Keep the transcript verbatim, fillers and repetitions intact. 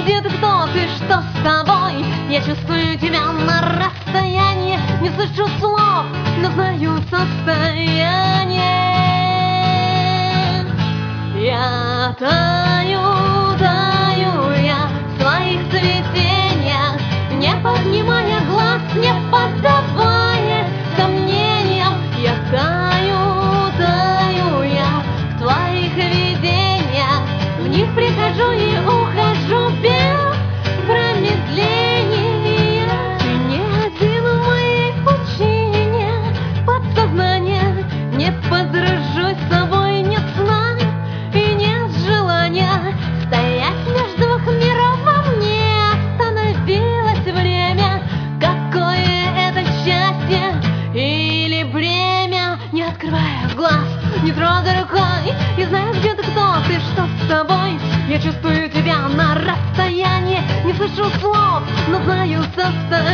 где ты, кто ты, что с тобой? Я чувствую тебя на расстоянии, не слышу слов, но знаю состояние. Я таю, таю я в своих цветениях, не поднимая глаз, не поддаваясь сомнениям. Я таю, таю я в твоих видениях, в них прихожу и ухожу без промедления. Ты не один в моей пучине подсознания, не подружусь с собой, нет сна и нет желания стоять между двух миров. Во мне остановилось время. Какое это счастье или бремя? Не открывая глаз, не трогай рукой, я знаю, где ты, кто ты, что с тобой. Я чувствую тебя на расстоянии, не слышу слов, но знаю состояние.